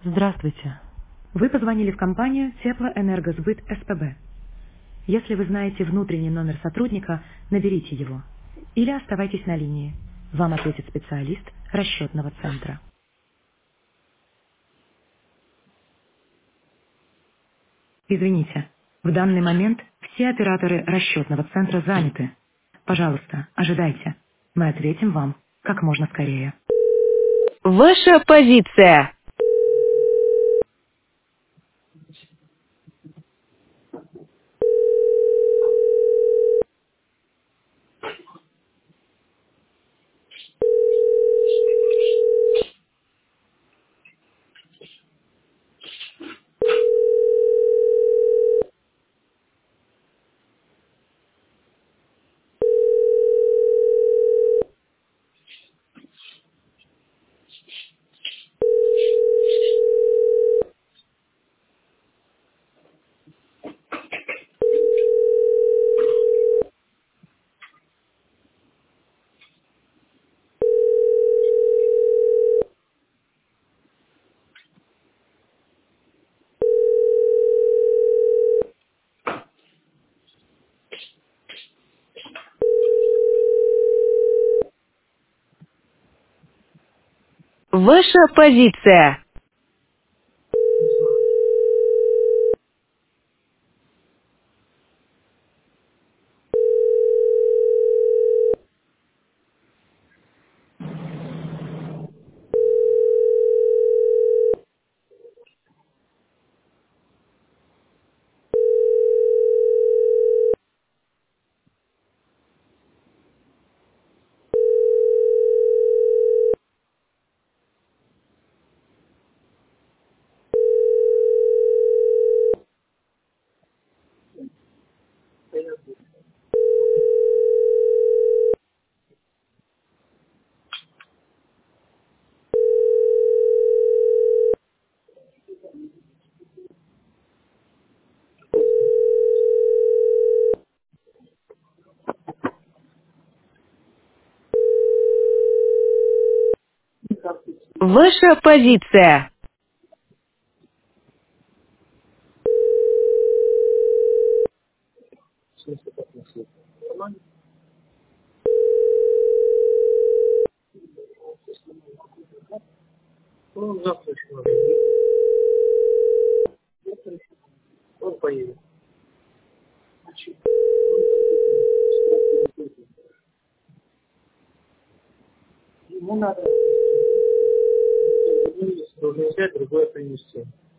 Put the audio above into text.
Здравствуйте. Вы позвонили в компанию Теплоэнергосбыт СПБ. Если вы знаете внутренний номер сотрудника, наберите его. Или оставайтесь на линии. Вам ответит специалист расчетного центра. Извините, в данный момент все операторы расчетного центра заняты. Пожалуйста, ожидайте. Мы ответим вам как можно скорее. Ваша позиция. Ваша позиция. Ваша позиция. Ну, завтра еще надо. Он поедет. Ему надо должен взять, другое принести.